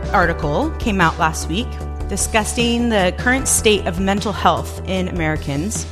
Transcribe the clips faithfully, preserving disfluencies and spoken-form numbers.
article came out last week discussing the current state of mental health in Americans.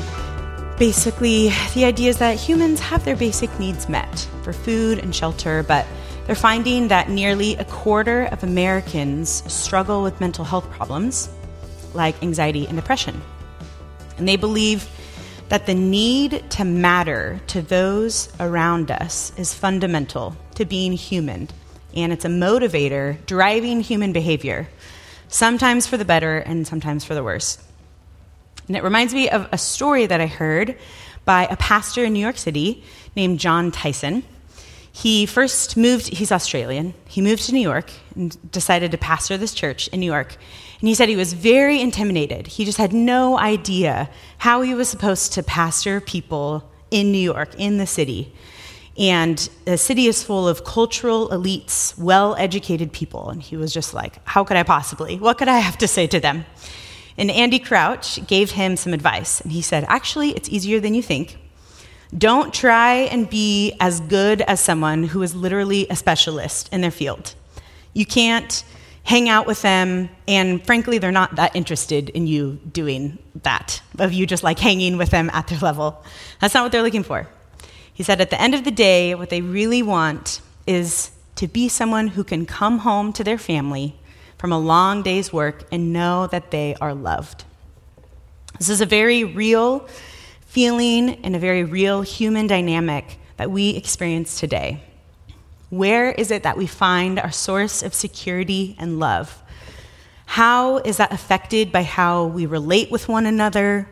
Basically, the idea is that humans have their basic needs met for food and shelter, but they're finding that nearly a quarter of Americans struggle with mental health problems like anxiety and depression. And they believe that the need to matter to those around us is fundamental to being human, and it's a motivator driving human behavior, sometimes for the better and sometimes for the worse. And it reminds me of a story that I heard by a pastor in New York City named Jon Tyson. He first moved, he's Australian, he moved to New York and decided to pastor this church in New York. And he said he was very intimidated. He just had no idea how he was supposed to pastor people in New York, in the city. And the city is full of cultural elites, well-educated people. And he was just like, how could I possibly? What could I have to say to them? And Andy Crouch gave him some advice. And he said, actually, it's easier than you think. Don't try and be as good as someone who is literally a specialist in their field. You can't hang out with them, and frankly, they're not that interested in you doing that, of you just like hanging with them at their level. That's not what they're looking for. He said at the end of the day, what they really want is to be someone who can come home to their family from a long day's work and know that they are loved. This is a very real feeling and a very real human dynamic that we experience today. Where is it that we find our source of security and love? How is that affected by how we relate with one another?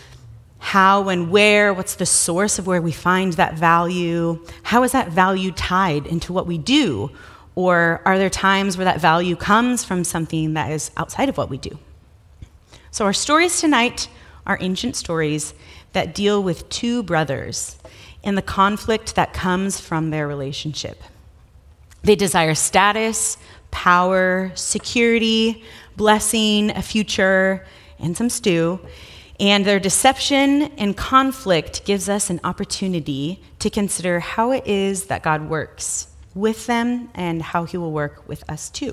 How and where, what's the source of where we find that value? How is that value tied into what we do? Or are there times where that value comes from something that is outside of what we do? So our stories tonight are ancient stories that deal with two brothers and the conflict that comes from their relationship. They desire status, power, security, blessing, a future, and some stew. And their deception and conflict gives us an opportunity to consider how it is that God works with them and how he will work with us too.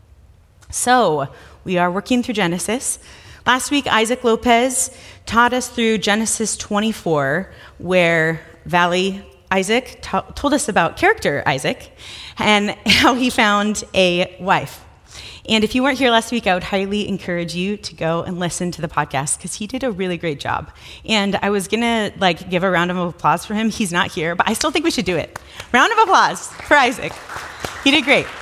So, we are working through Genesis. Last week, Isaac Lopez taught us through Genesis twenty-four, where Valley Isaac t- told us about character Isaac and how he found a wife. And if you weren't here last week, I would highly encourage you to go and listen to the podcast because he did a really great job. And I was gonna like give a round of applause for him. He's not here, but I still think we should do it. Round of applause for Isaac. He did great.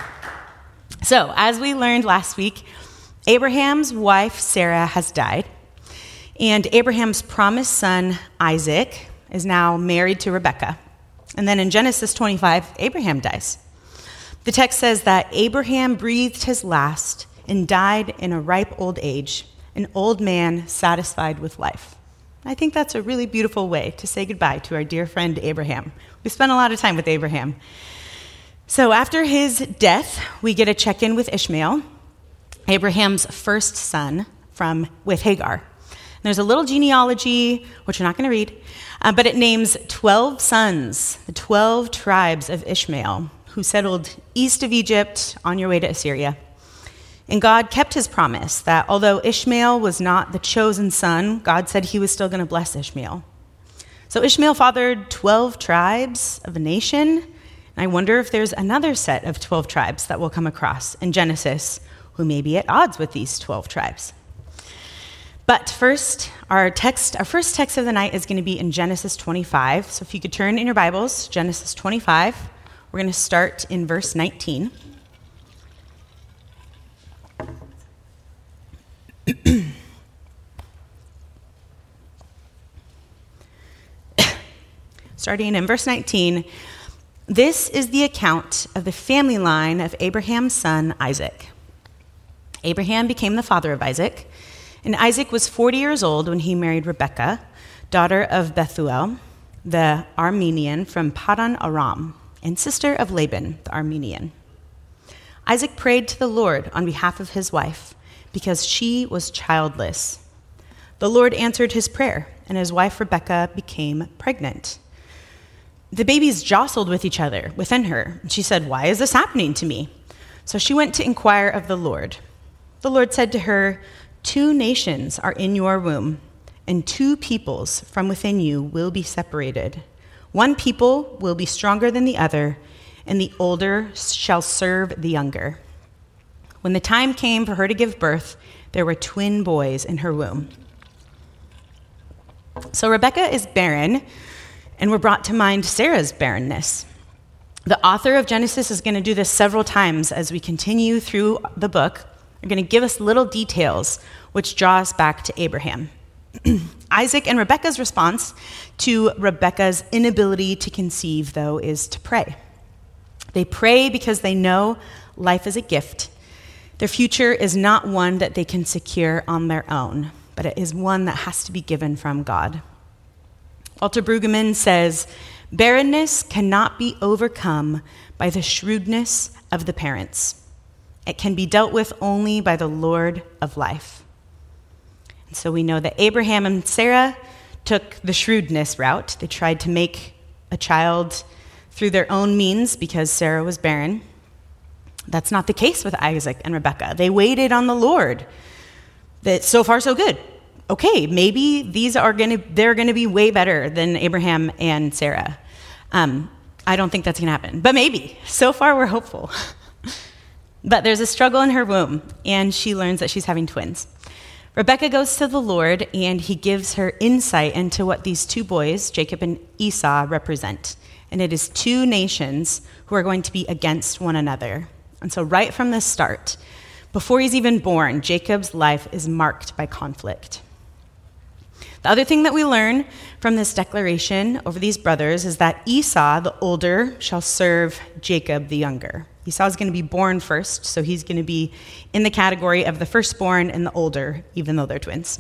So, as we learned last week, Abraham's wife Sarah has died, and Abraham's promised son Isaac is now married to Rebekah. And then in Genesis twenty-five, Abraham dies. The text says that Abraham breathed his last and died in a ripe old age, an old man satisfied with life. I think that's a really beautiful way to say goodbye to our dear friend Abraham. We spent a lot of time with Abraham. So after his death, we get a check-in with Ishmael, Abraham's first son from with Hagar. And there's a little genealogy, which we're not going to read, uh, but it names twelve sons, the twelve tribes of Ishmael, who settled east of Egypt on your way to Assyria. And God kept his promise that although Ishmael was not the chosen son, God said he was still going to bless Ishmael. So Ishmael fathered twelve tribes of a nation. And I wonder if there's another set of twelve tribes that we'll come across in Genesis who may be at odds with these twelve tribes. But first, our text, our first text of the night is going to be in Genesis twenty-five. So if you could turn in your Bibles, Genesis twenty-five. We're going to start in verse nineteen. Starting in verse nineteen, this is the account of the family line of Abraham's son Isaac. Abraham became the father of Isaac, and Isaac was forty years old when he married Rebekah, daughter of Bethuel, the Aramean from Paddan Aram, and sister of Laban, the Aramean. Isaac prayed to the Lord on behalf of his wife because she was childless. The Lord answered his prayer, and his wife Rebekah became pregnant. The babies jostled with each other within her. She said, "Why is this happening to me?" So she went to inquire of the Lord. The Lord said to her, "Two nations are in your womb, and two peoples from within you will be separated. One people will be stronger than the other, and the older shall serve the younger." When the time came for her to give birth, there were twin boys in her womb. So Rebekah is barren, and we're brought to mind Sarah's barrenness. The author of Genesis is going to do this several times as we continue through the book. They're going to give us little details which draw us back to Abraham. Isaac and Rebekah's response to Rebekah's inability to conceive, though, is to pray. They pray because they know life is a gift. Their future is not one that they can secure on their own, but it is one that has to be given from God. Walter Brueggemann says, "Barrenness cannot be overcome by the shrewdness of the parents. It can be dealt with only by the Lord of life." And so we know that Abraham and Sarah took the shrewdness route. They tried to make a child through their own means because Sarah was barren. That's not the case with Isaac and Rebekah. They waited on the Lord. That so far so good. Okay, maybe these are gonna they're gonna be way better than Abraham and Sarah. Um, I don't think that's gonna happen, but maybe. So far we're hopeful. But there's a struggle in her womb, and she learns that she's having twins. Rebekah goes to the Lord, and he gives her insight into what these two boys, Jacob and Esau, represent. And it is two nations who are going to be against one another. And so right from the start, before he's even born, Jacob's life is marked by conflict. The other thing that we learn from this declaration over these brothers is that Esau, the older, shall serve Jacob, the younger. Esau is going to be born first, so he's going to be in the category of the firstborn and the older, even though they're twins.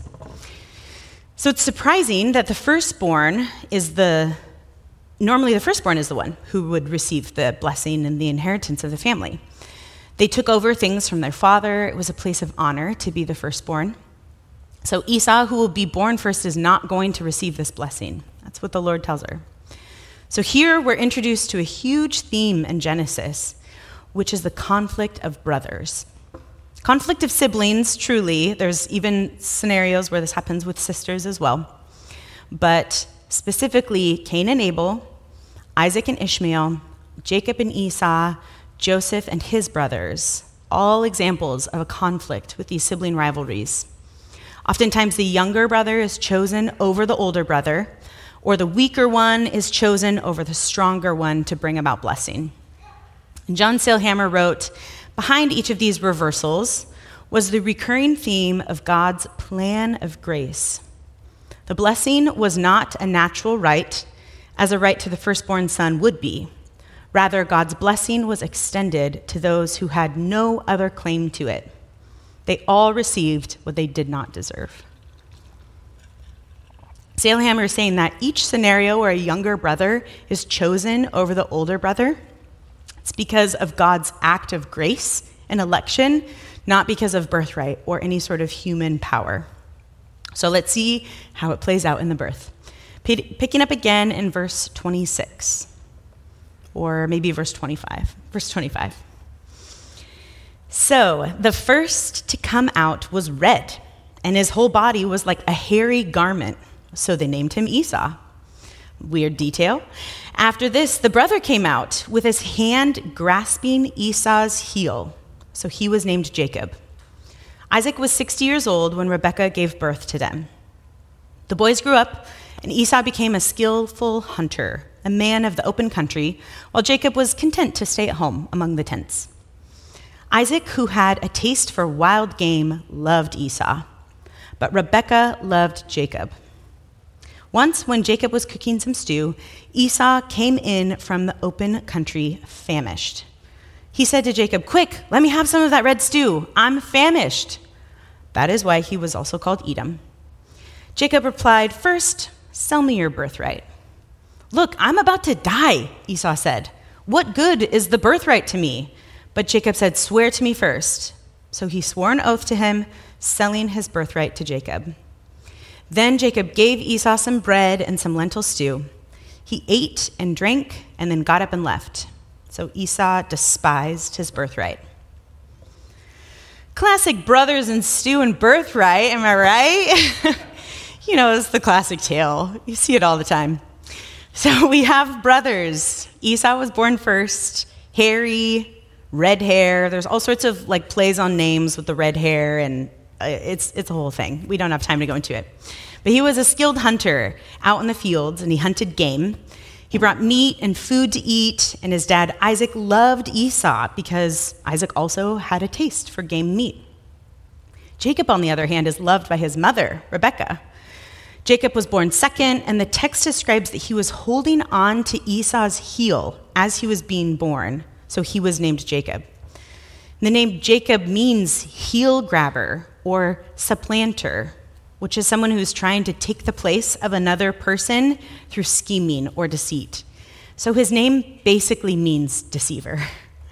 So it's surprising that the firstborn is the, normally the firstborn is the one who would receive the blessing and the inheritance of the family. They took over things from their father. It was a place of honor to be the firstborn. So Esau, who will be born first, is not going to receive this blessing. That's what the Lord tells her. So here we're introduced to a huge theme in Genesis, which is the conflict of brothers. Conflict of siblings, truly. There's even scenarios where this happens with sisters as well. But specifically, Cain and Abel, Isaac and Ishmael, Jacob and Esau, Joseph and his brothers, all examples of a conflict with these sibling rivalries. Oftentimes, the younger brother is chosen over the older brother, or the weaker one is chosen over the stronger one to bring about blessing. And John Sailhammer wrote, "Behind each of these reversals was the recurring theme of God's plan of grace. The blessing was not a natural right, as a right to the firstborn son would be. Rather, God's blessing was extended to those who had no other claim to it. They all received what they did not deserve." Sailhammer is saying that each scenario where a younger brother is chosen over the older brother, it's because of God's act of grace and election, not because of birthright or any sort of human power. So let's see how it plays out in the birth. Picking up again in verse twenty-six, or maybe verse twenty-five. Verse twenty-five. "So the first to come out was red, and his whole body was like a hairy garment. So they named him Esau." Weird detail. "After this, the brother came out with his hand grasping Esau's heel. So he was named Jacob. Isaac was sixty years old when Rebekah gave birth to them. The boys grew up, and Esau became a skillful hunter, a man of the open country, while Jacob was content to stay at home among the tents. Isaac, who had a taste for wild game, loved Esau, but Rebekah loved Jacob. Once, when Jacob was cooking some stew, Esau came in from the open country famished. He said to Jacob, "Quick, let me have some of that red stew. I'm famished." That is why he was also called Edom. Jacob replied, "First, sell me your birthright." "Look, I'm about to die," Esau said. "What good is the birthright to me?" But Jacob said, "Swear to me first." So he swore an oath to him, selling his birthright to Jacob. Then Jacob gave Esau some bread and some lentil stew. He ate and drank and then got up and left. So Esau despised his birthright. Classic brothers and stew and birthright, am I right? You know, it's the classic tale. You see it all the time. So we have brothers. Esau was born first, hairy, red hair. There's all sorts of like plays on names with the red hair, and it's it's a whole thing. We don't have time to go into it. But he was a skilled hunter out in the fields, and he hunted game. He brought meat and food to eat, and his dad Isaac loved Esau because Isaac also had a taste for game meat. Jacob, on the other hand, is loved by his mother, Rebekah. Jacob was born second, and the text describes that he was holding on to Esau's heel as he was being born, so he was named Jacob. The name Jacob means heel grabber or supplanter, which is someone who's trying to take the place of another person through scheming or deceit. So his name basically means deceiver.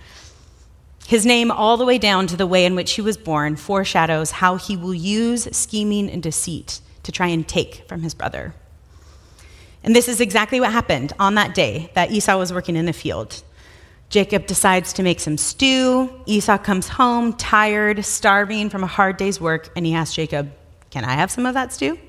His name, all the way down to the way in which he was born, foreshadows how he will use scheming and deceit to try and take from his brother. And this is exactly what happened on that day that Esau was working in the field. Jacob decides to make some stew. Esau comes home tired, starving from a hard day's work, and he asks Jacob, "Can I have some of that stew?"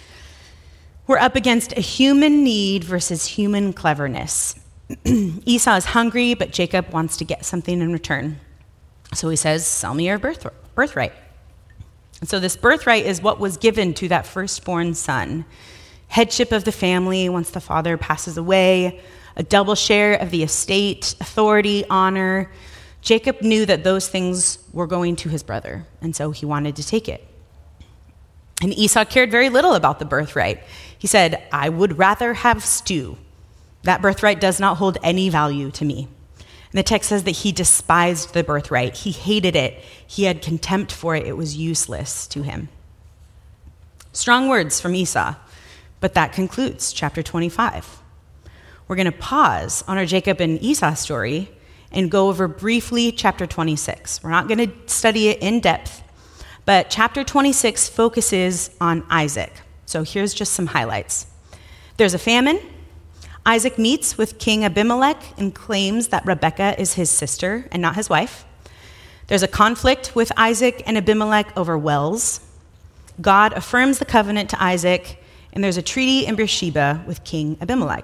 We're up against a human need versus human cleverness. Esau is hungry, but Jacob wants to get something in return. So he says, "Sell me your birth- birthright." And so this birthright is what was given to that firstborn son. Headship of the family once the father passes away, a double share of the estate, authority, honor. Jacob knew that those things were going to his brother, and so he wanted to take it. And Esau cared very little about the birthright. He said, "I would rather have stew. That birthright does not hold any value to me." And the text says that he despised the birthright. He hated it. He had contempt for it. It was useless to him. Strong words from Esau, but that concludes chapter twenty-five. We're going to pause on our Jacob and Esau story and go over briefly chapter twenty-six. We're not going to study it in depth, but chapter twenty-six focuses on Isaac. So here's just some highlights. There's a famine. Isaac meets with King Abimelech and claims that Rebekah is his sister and not his wife. There's a conflict with Isaac and Abimelech over wells. God affirms the covenant to Isaac, and there's a treaty in Beersheba with King Abimelech.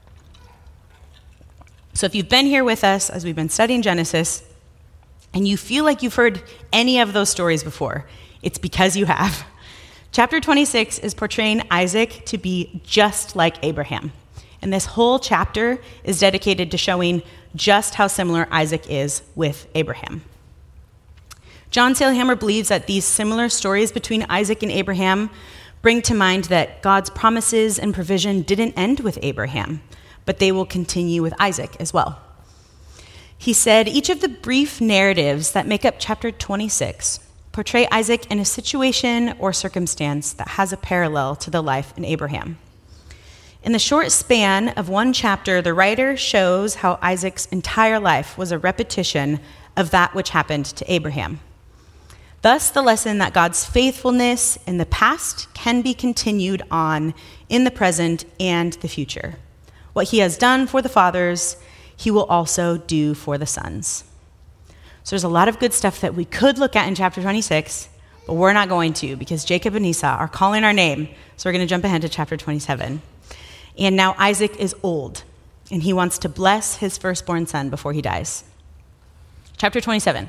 So if you've been here with us as we've been studying Genesis, and you feel like you've heard any of those stories before, it's because you have. Chapter twenty-six is portraying Isaac to be just like Abraham. And this whole chapter is dedicated to showing just how similar Isaac is with Abraham. John Sailhammer believes that these similar stories between Isaac and Abraham bring to mind that God's promises and provision didn't end with Abraham, but they will continue with Isaac as well. He said, each of the brief narratives that make up chapter twenty-six portray Isaac in a situation or circumstance that has a parallel to the life in Abraham. In the short span of one chapter, the writer shows how Isaac's entire life was a repetition of that which happened to Abraham. Thus, the lesson that God's faithfulness in the past can be continued on in the present and the future. What he has done for the fathers, he will also do for the sons. So there's a lot of good stuff that we could look at in chapter twenty-six, but we're not going to because Jacob and Esau are calling our name. So we're going to jump ahead to chapter twenty-seven. And now Isaac is old, and he wants to bless his firstborn son before he dies. Chapter twenty-seven.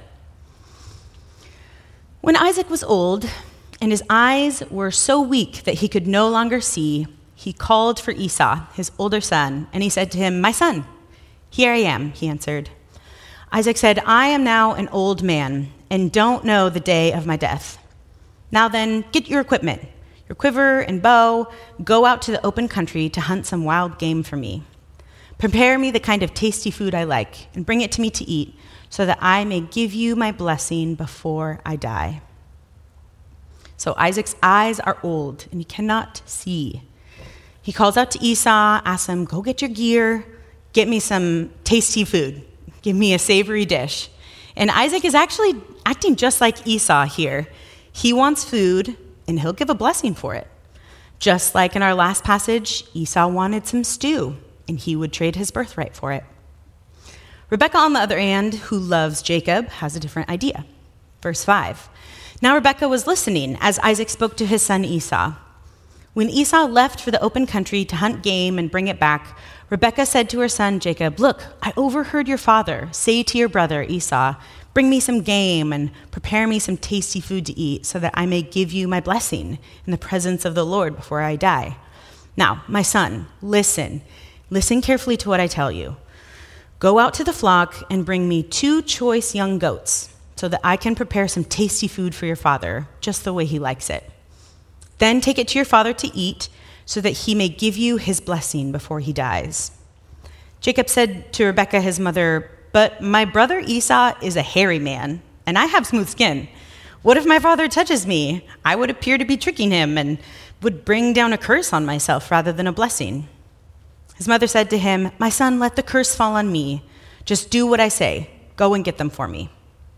When Isaac was old, and his eyes were so weak that he could no longer see, he called for Esau, his older son, and he said to him, "My son." "Here I am," he answered. Isaac said, "I am now an old man, and don't know the day of my death. Now then, get your equipment, your quiver and bow, go out to the open country to hunt some wild game for me. Prepare me the kind of tasty food I like, and bring it to me to eat, so that I may give you my blessing before I die." So Isaac's eyes are old, and he cannot see. He calls out to Esau, asks him, "Go get your gear, get me some tasty food. Give me a savory dish." And Isaac is actually acting just like Esau here. He wants food, and he'll give a blessing for it. Just like in our last passage, Esau wanted some stew, and he would trade his birthright for it. Rebekah, on the other hand, who loves Jacob, has a different idea. Verse five. Now Rebekah was listening as Isaac spoke to his son Esau. When Esau left for the open country to hunt game and bring it back, Rebekah said to her son Jacob, "Look, I overheard your father say to your brother Esau, 'Bring me some game and prepare me some tasty food to eat so that I may give you my blessing in the presence of the Lord before I die.' Now, my son, listen. Listen carefully to what I tell you. Go out to the flock and bring me two choice young goats so that I can prepare some tasty food for your father, just the way he likes it. Then take it to your father to eat so that he may give you his blessing before he dies." Jacob said to Rebekah, his mother, "But my brother Esau is a hairy man, and I have smooth skin. What if my father touches me? I would appear to be tricking him and would bring down a curse on myself rather than a blessing." His mother said to him, "My son, let the curse fall on me. Just do what I say. Go and get them for me."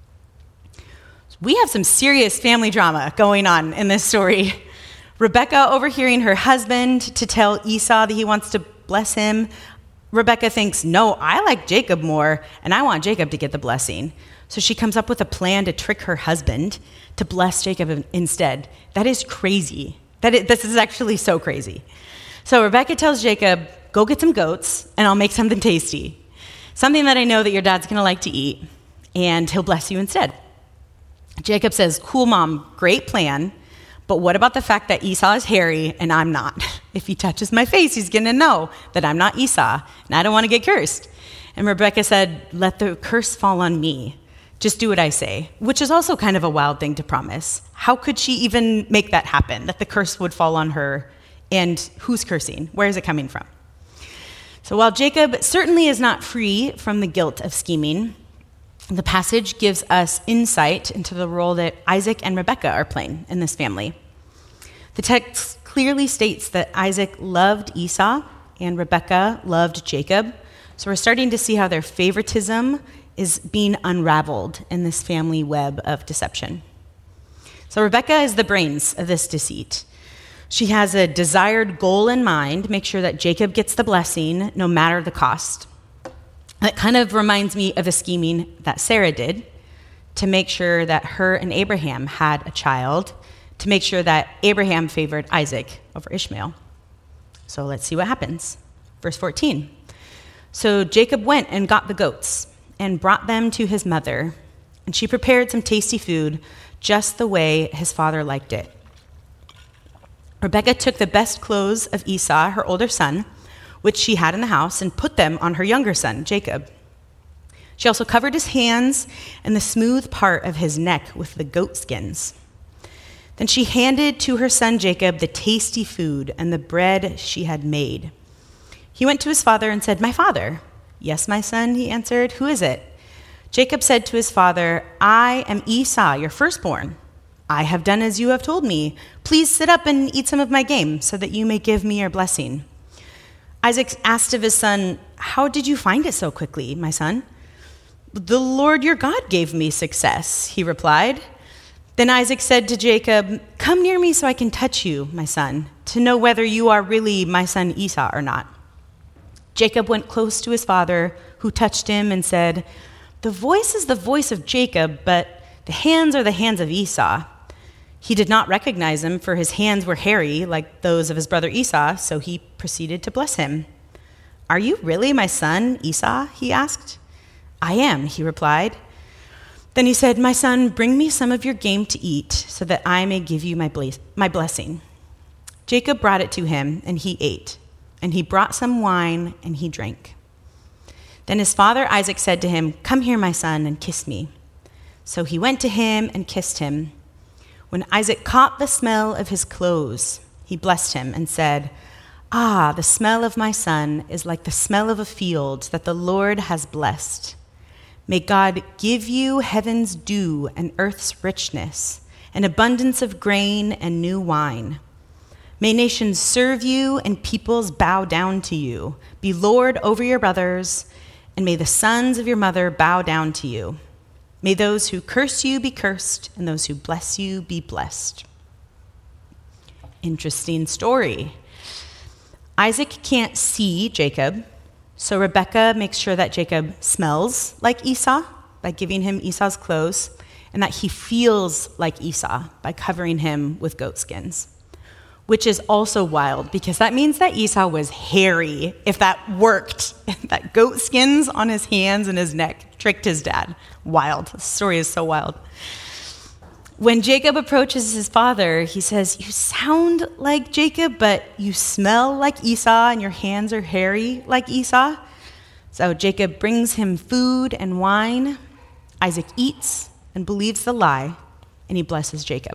We have some serious family drama going on in this story. Rebekah overhearing her husband to tell Esau that he wants to bless him. Rebekah thinks, no, I like Jacob more, and I want Jacob to get the blessing. So she comes up with a plan to trick her husband to bless Jacob instead. That is crazy. That is, this is actually so crazy. So Rebekah tells Jacob, "Go get some goats, and I'll make something tasty. Something that I know that your dad's going to like to eat, and he'll bless you instead." Jacob says, "Cool, Mom, great plan. But what about the fact that Esau is hairy and I'm not? If he touches my face, he's going to know that I'm not Esau, and I don't want to get cursed." And Rebekah said, "Let the curse fall on me. Just do what I say," which is also kind of a wild thing to promise. How could she even make that happen, that the curse would fall on her? And who's cursing? Where is it coming from? So while Jacob certainly is not free from the guilt of scheming, the passage gives us insight into the role that Isaac and Rebekah are playing in this family. The text clearly states that Isaac loved Esau and Rebekah loved Jacob. So we're starting to see how their favoritism is being unraveled in this family web of deception. So Rebekah is the brains of this deceit. She has a desired goal in mind, make sure that Jacob gets the blessing no matter the cost. That kind of reminds me of the scheming that Sarah did to make sure that her and Abraham had a child, to make sure that Abraham favored Isaac over Ishmael. So let's see what happens. Verse fourteen. So Jacob went and got the goats and brought them to his mother, and she prepared some tasty food just the way his father liked it. Rebekah took the best clothes of Esau, her older son, which she had in the house, and put them on her younger son, Jacob. She also covered his hands and the smooth part of his neck with the goat skins. Then she handed to her son Jacob the tasty food and the bread she had made. He went to his father and said, "My father." "Yes, my son," he answered. "Who is it?" Jacob said to his father, "I am Esau, your firstborn. I have done as you have told me. Please sit up and eat some of my game so that you may give me your blessing." Isaac asked of his son, "How did you find it so quickly, my son?" "The Lord your God gave me success," he replied. Then Isaac said to Jacob, "Come near me so I can touch you, my son, to know whether you are really my son Esau or not." Jacob went close to his father, who touched him and said, "The voice is the voice of Jacob, but the hands are the hands of Esau." He did not recognize him, for his hands were hairy like those of his brother Esau, so he proceeded to bless him. "Are you really my son, Esau?" he asked. "I am," he replied. Then he said, "My son, bring me some of your game to eat, so that I may give you my, ble- my blessing." Jacob brought it to him, and he ate, and he brought some wine, and he drank. Then his father Isaac said to him, "Come here, my son, and kiss me." So he went to him and kissed him. When Isaac caught the smell of his clothes, he blessed him and said, "Ah, the smell of my son is like the smell of a field that the Lord has blessed. May God give you heaven's dew and earth's richness, an abundance of grain and new wine. May nations serve you and peoples bow down to you. Be Lord over your brothers, and may the sons of your mother bow down to you. May those who curse you be cursed, and those who bless you be blessed." Interesting story. Isaac can't see Jacob, so Rebekah makes sure that Jacob smells like Esau by giving him Esau's clothes, and that he feels like Esau by covering him with goat skins, which is also wild because that means that Esau was hairy, if that worked. That goat skins on his hands and his neck tricked his dad. Wild. The story is so wild. When Jacob approaches his father, he says, "You sound like Jacob, but you smell like Esau, and your hands are hairy like Esau." So Jacob brings him food and wine. Isaac eats and believes the lie, and he blesses Jacob.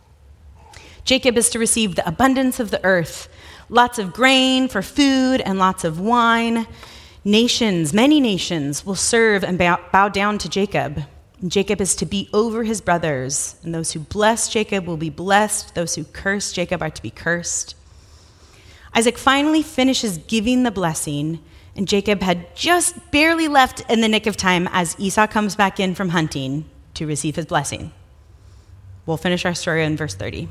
Jacob is to receive the abundance of the earth, lots of grain for food and lots of wine. Nations, many nations, will serve and bow, bow down to Jacob. Jacob is to be over his brothers, and those who bless Jacob will be blessed. Those who curse Jacob are to be cursed. Isaac finally finishes giving the blessing, and Jacob had just barely left in the nick of time as Esau comes back in from hunting to receive his blessing. We'll finish our story in verse thirty.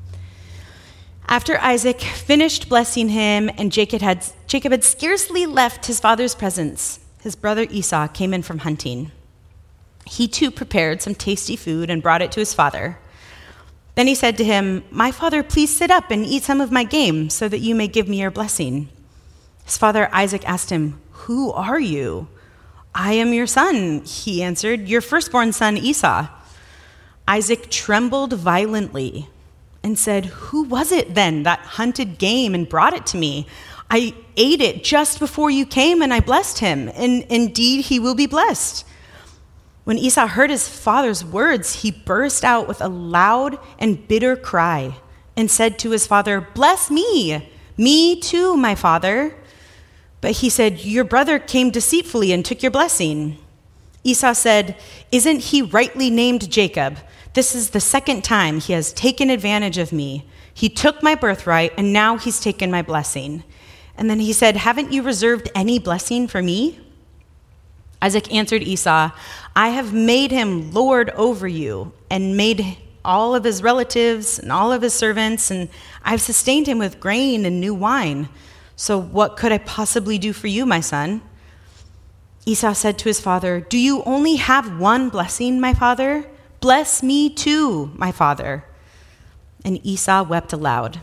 After Isaac finished blessing him, and Jacob had, Jacob had scarcely left his father's presence, his brother Esau came in from hunting. He too prepared some tasty food and brought it to his father. Then he said to him, "My father, please sit up and eat some of my game so that you may give me your blessing." His father Isaac asked him, "Who are you?" "I am your son," he answered, "your firstborn son Esau." Isaac trembled violently and said, "Who was it then that hunted game and brought it to me? I ate it just before you came and I blessed him, and indeed he will be blessed." When Esau heard his father's words, he burst out with a loud and bitter cry and said to his father, "Bless me, me too, my father." But he said, "Your brother came deceitfully and took your blessing." Esau said, "Isn't he rightly named Jacob? This is the second time he has taken advantage of me. He took my birthright, and now he's taken my blessing." And then he said, "Haven't you reserved any blessing for me?" Isaac answered Esau, "I have made him lord over you and made all of his relatives and all of his servants, and I've sustained him with grain and new wine. So what could I possibly do for you, my son?" Esau said to his father, "Do you only have one blessing, my father? Bless me too, my father." And Esau wept aloud.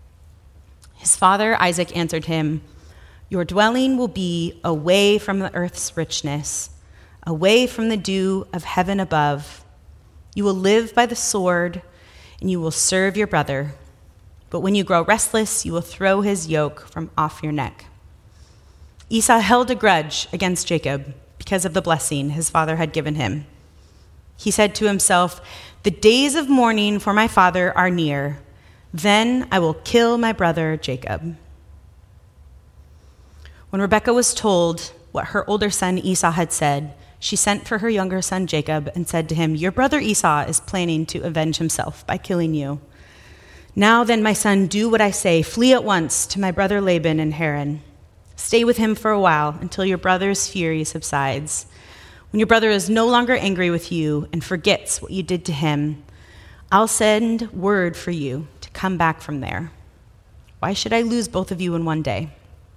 His father Isaac answered him, "Your dwelling will be away from the earth's richness, away from the dew of heaven above. You will live by the sword, and you will serve your brother. But when you grow restless, you will throw his yoke from off your neck." Esau held a grudge against Jacob because of the blessing his father had given him. He said to himself, "The days of mourning for my father are near. Then I will kill my brother Jacob." When Rebekah was told what her older son Esau had said, she sent for her younger son Jacob and said to him, "Your brother Esau is planning to avenge himself by killing you. Now then, my son, do what I say. Flee at once to my brother Laban in Haran. Stay with him for a while until your brother's fury subsides. When your brother is no longer angry with you and forgets what you did to him, I'll send word for you to come back from there. Why should I lose both of you in one day?"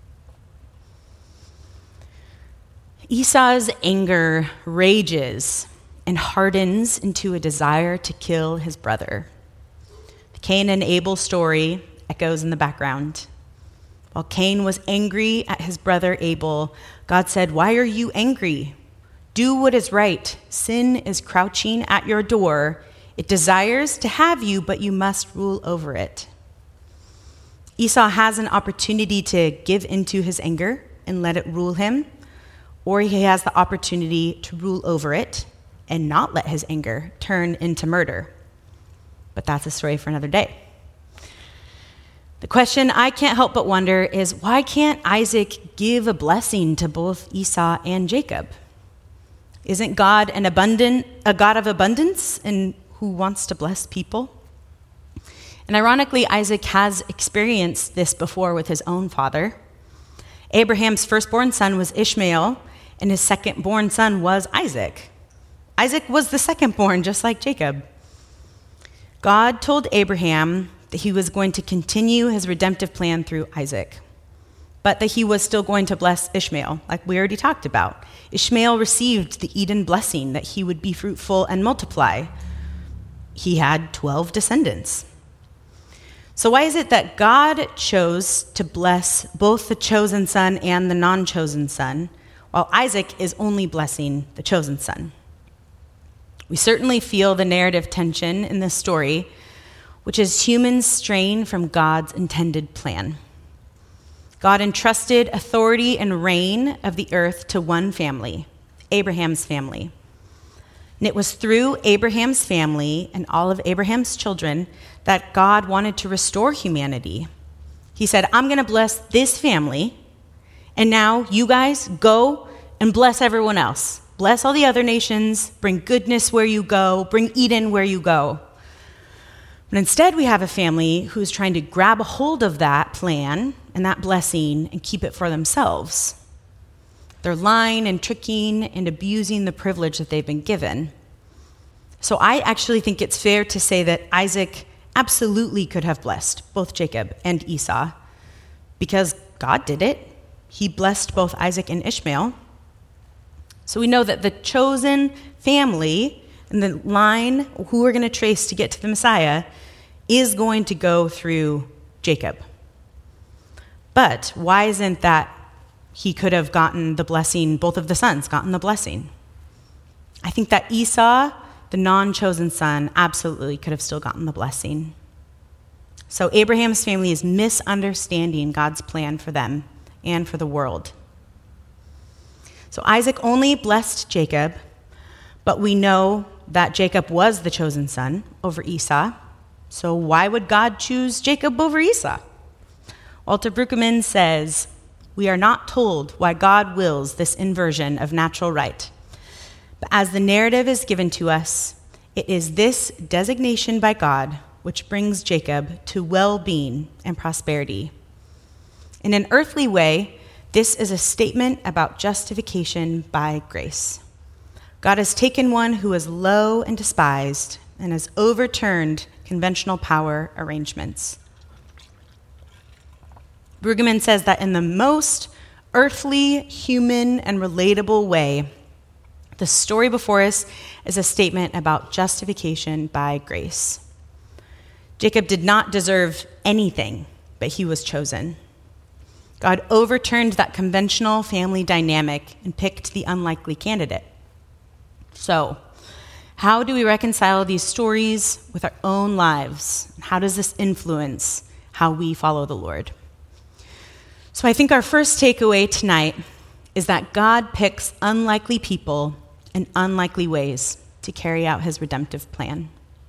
Esau's anger rages and hardens into a desire to kill his brother. The Cain and Abel story echoes in the background. While Cain was angry at his brother Abel, God said, "Why are you angry? Do what is right. Sin is crouching at your door. It desires to have you, but you must rule over it." Esau has an opportunity to give into his anger and let it rule him, or he has the opportunity to rule over it and not let his anger turn into murder. But that's a story for another day. The question I can't help but wonder is, why can't Isaac give a blessing to both Esau and Jacob? Isn't God an abundant, a God of abundance and who wants to bless people? And ironically, Isaac has experienced this before with his own father. Abraham's firstborn son was Ishmael, and his second-born son was Isaac. Isaac was the second-born, just like Jacob. God told Abraham that he was going to continue his redemptive plan through Isaac. but that he was still going to bless Ishmael, like we already talked about. Ishmael received the Eden blessing that he would be fruitful and multiply. He had twelve descendants. So why is it that God chose to bless both the chosen son and the non-chosen son, while Isaac is only blessing the chosen son? We certainly feel the narrative tension in this story, which is humans strain from God's intended plan. God entrusted authority and reign of the earth to one family, Abraham's family. And it was through Abraham's family and all of Abraham's children that God wanted to restore humanity. He said, I'm going to bless this family, and now you guys go and bless everyone else. Bless all the other nations, bring goodness where you go, bring Eden where you go. But instead, we have a family who's trying to grab a hold of that plan and that blessing and keep it for themselves. They're lying and tricking and abusing the privilege that they've been given. So I actually think it's fair to say that Isaac absolutely could have blessed both Jacob and Esau, because God did it. He blessed both Isaac and Ishmael. So we know that the chosen family and the line who we're going to trace to get to the Messiah is going to go through Jacob. But why isn't that he could have gotten the blessing, both of the sons gotten the blessing? I think that Esau, the non-chosen son, absolutely could have still gotten the blessing. So Abraham's family is misunderstanding God's plan for them and for the world. So Isaac only blessed Jacob, but we know that Jacob was the chosen son over Esau. So why would God choose Jacob over Esau? Walter Brueggemann says, we are not told why God wills this inversion of natural right. But as the narrative is given to us, it is this designation by God which brings Jacob to well-being and prosperity. In an earthly way, this is a statement about justification by grace. God has taken one who is low and despised and has overturned conventional power arrangements. Brueggemann says that in the most earthly, human, and relatable way, the story before us is a statement about justification by grace. Jacob did not deserve anything, but he was chosen. God overturned that conventional family dynamic and picked the unlikely candidate. So, how do we reconcile these stories with our own lives? How does this influence how we follow the Lord? So I think our first takeaway tonight is that God picks unlikely people in unlikely ways to carry out his redemptive plan.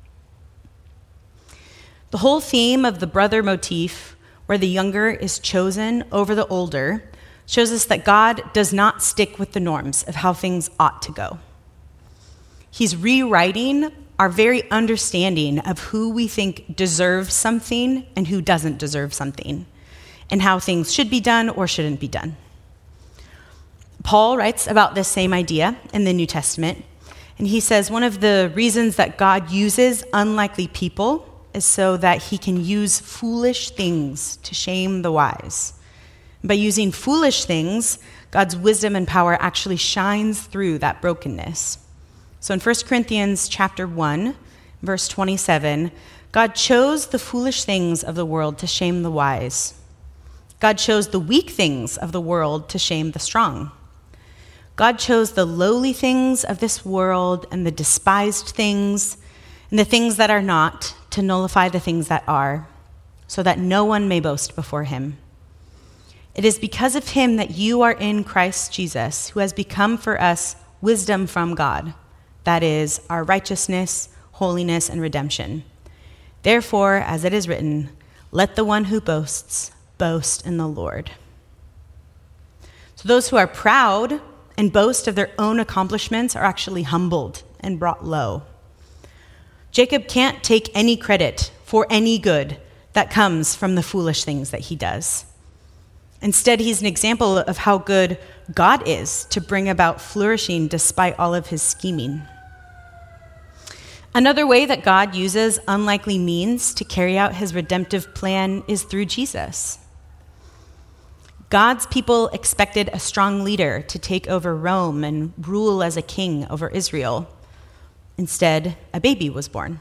The whole theme of the brother motif, where the younger is chosen over the older, shows us that God does not stick with the norms of how things ought to go. He's rewriting our very understanding of who we think deserves something and who doesn't deserve something, and how things should be done or shouldn't be done. Paul writes about this same idea in the New Testament, and he says one of the reasons that God uses unlikely people is so that he can use foolish things to shame the wise. By using foolish things, God's wisdom and power actually shines through that brokenness. So in First Corinthians chapter one, verse twenty-seven, God chose the foolish things of the world to shame the wise. God chose the weak things of the world to shame the strong. God chose the lowly things of this world and the despised things and the things that are not to nullify the things that are, so that no one may boast before him. It is because of him that you are in Christ Jesus, who has become for us wisdom from God, that is, our righteousness, holiness, and redemption. Therefore, as it is written, let the one who boasts boast in the Lord. So those who are proud and boast of their own accomplishments are actually humbled and brought low. Jacob can't take any credit for any good that comes from the foolish things that he does. Instead, he's an example of how good God is to bring about flourishing despite all of his scheming. Another way that God uses unlikely means to carry out his redemptive plan is through Jesus. God's people expected a strong leader to take over Rome and rule as a king over Israel. Instead, a baby was born.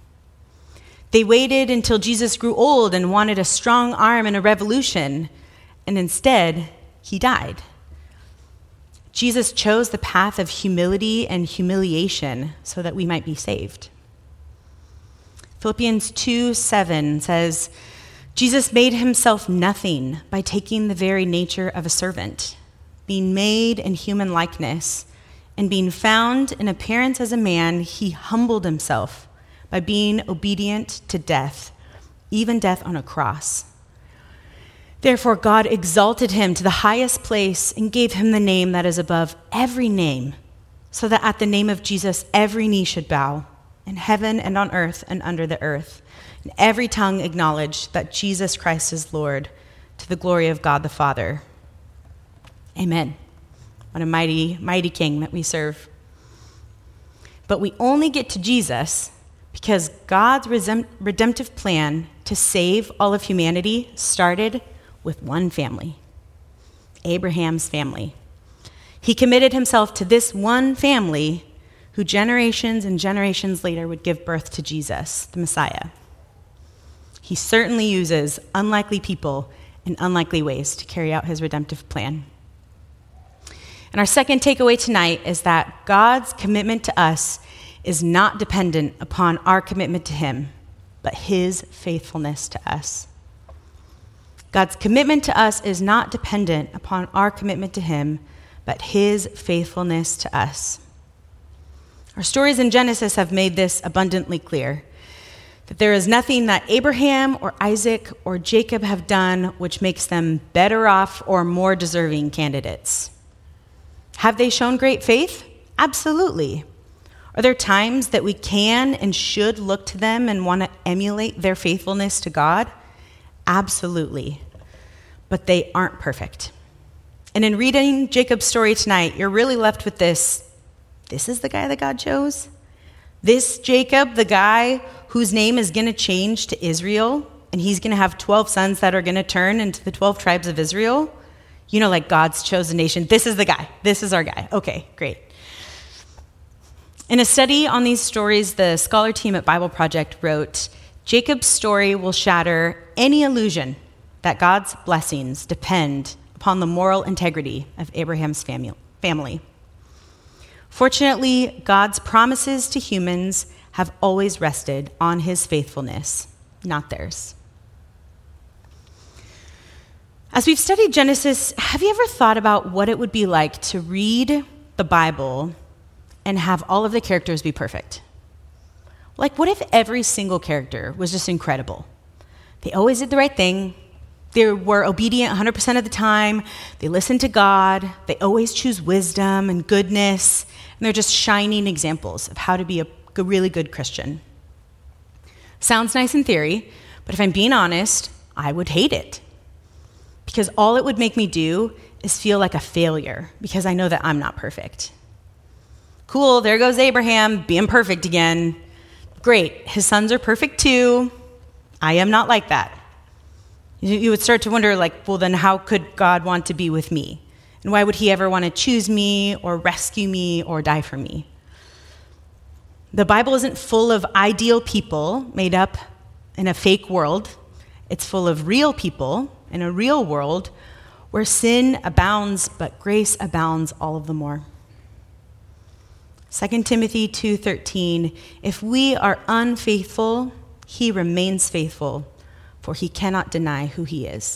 They waited until Jesus grew old and wanted a strong arm and a revolution, and instead, he died. Jesus chose the path of humility and humiliation so that we might be saved. Philippians two seven says, Jesus made himself nothing by taking the very nature of a servant, being made in human likeness, and being found in appearance as a man, he humbled himself by being obedient to death, even death on a cross. Therefore, God exalted him to the highest place and gave him the name that is above every name, so that at the name of Jesus, every knee should bow, in heaven and on earth and under the earth, and every tongue acknowledge that Jesus Christ is Lord, to the glory of God the Father. Amen. What a mighty, mighty King that we serve. But we only get to Jesus because God's redemptive plan to save all of humanity started with one family, Abraham's family. He committed himself to this one family who generations and generations later would give birth to Jesus, the Messiah. He certainly uses unlikely people in unlikely ways to carry out his redemptive plan. And our second takeaway tonight is that God's commitment to us is not dependent upon our commitment to him, but his faithfulness to us. God's commitment to us is not dependent upon our commitment to him, but his faithfulness to us. Our stories in Genesis have made this abundantly clear, that there is nothing that Abraham or Isaac or Jacob have done which makes them better off or more deserving candidates. Have they shown great faith? Absolutely. Are there times that we can and should look to them and want to emulate their faithfulness to God? Absolutely. But they aren't perfect. And in reading Jacob's story tonight, you're really left with this. This is the guy that God chose? This Jacob, the guy whose name is going to change to Israel, and he's going to have twelve sons that are going to turn into the twelve tribes of Israel? You know, like God's chosen nation. This is the guy. This is our guy. Okay, great. In a study on these stories, the scholar team at Bible Project wrote, Jacob's story will shatter any illusion that God's blessings depend upon the moral integrity of Abraham's family. Fortunately, God's promises to humans have always rested on his faithfulness, not theirs. As we've studied Genesis, have you ever thought about what it would be like to read the Bible and have all of the characters be perfect? Like, what if every single character was just incredible? They always did the right thing. They were obedient one hundred percent of the time. They listened to God. They always choose wisdom and goodness. And they're just shining examples of how to be a really good Christian. Sounds nice in theory, but if I'm being honest, I would hate it. Because all it would make me do is feel like a failure because I know that I'm not perfect. Cool, there goes Abraham, being perfect again. Great, his sons are perfect too. I am not like that. You would start to wonder, like, well, then how could God want to be with me? And why would he ever want to choose me or rescue me or die for me? The Bible isn't full of ideal people made up in a fake world. It's full of real people in a real world where sin abounds, but grace abounds all of the more. Second Timothy two thirteen, if we are unfaithful, he remains faithful, for he cannot deny who he is.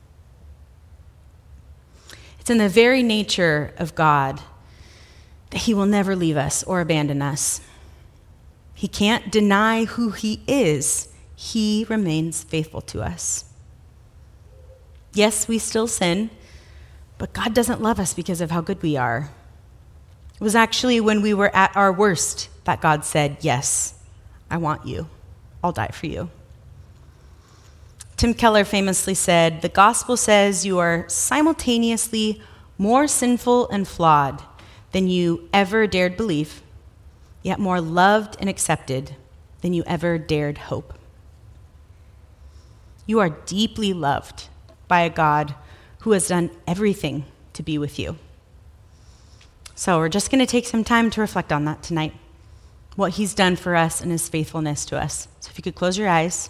It's in the very nature of God that he will never leave us or abandon us. He can't deny who he is. He remains faithful to us. Yes, we still sin, but God doesn't love us because of how good we are. It was actually when we were at our worst that God said, yes, I want you. I'll die for you. Tim Keller famously said, the gospel says you are simultaneously more sinful and flawed than you ever dared believe, yet more loved and accepted than you ever dared hope. You are deeply loved by a God who has done everything to be with you. So we're just going to take some time to reflect on that tonight, what he's done for us and his faithfulness to us. So if you could close your eyes.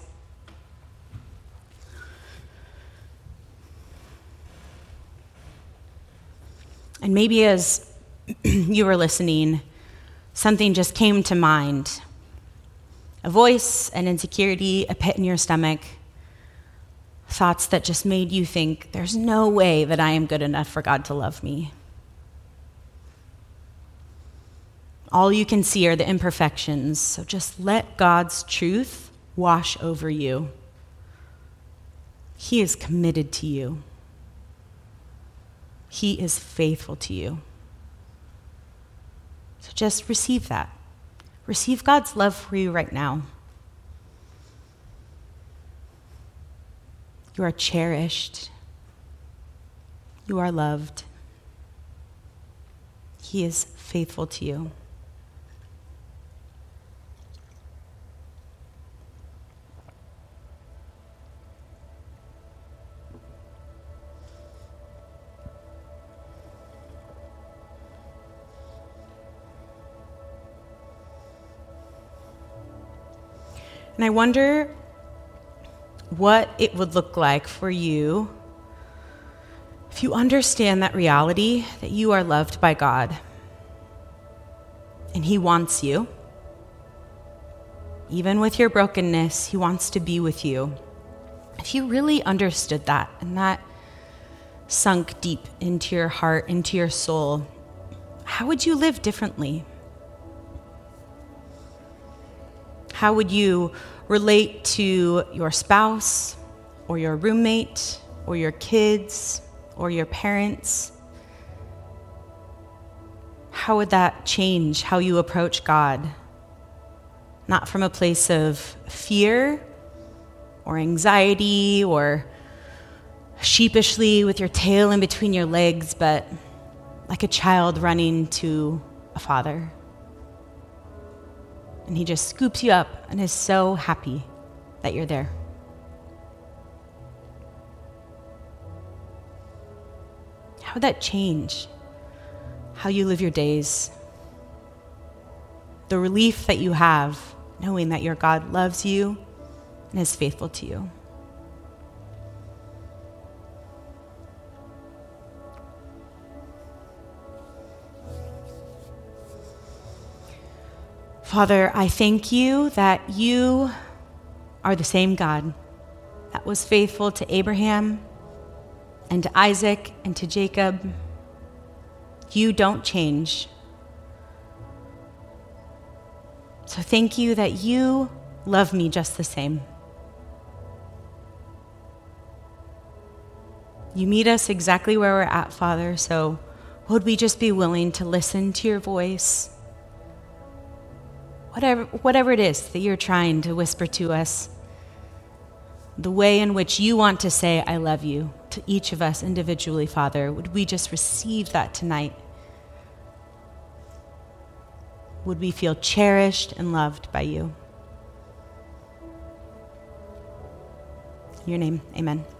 And maybe as you were listening, something just came to mind. A voice, an insecurity, a pit in your stomach, thoughts that just made you think, there's no way that I am good enough for God to love me. All you can see are the imperfections, so just let God's truth wash over you. He is committed to you. He is faithful to you. So just receive that. Receive God's love for you right now. You are cherished. You are loved. He is faithful to you. And I wonder what it would look like for you if you understand that reality, that you are loved by God and he wants you. Even with your brokenness, he wants to be with you. If you really understood that and that sunk deep into your heart, into your soul, how would you live differently? How would you relate to your spouse or your roommate or your kids or your parents? How would that change how you approach God? Not from a place of fear or anxiety or sheepishly with your tail in between your legs, but like a child running to a father. And he just scoops you up and is so happy that you're there. How would that change how you live your days? The relief that you have knowing that your God loves you and is faithful to you. Father, I thank you that you are the same God that was faithful to Abraham and to Isaac and to Jacob. You don't change. So thank you that you love me just the same. You meet us exactly where we're at, Father, so would we just be willing to listen to your voice? Whatever, whatever it is that you're trying to whisper to us, the way in which you want to say, I love you, to each of us individually, Father, would we just receive that tonight? Would we feel cherished and loved by you? In your name, amen.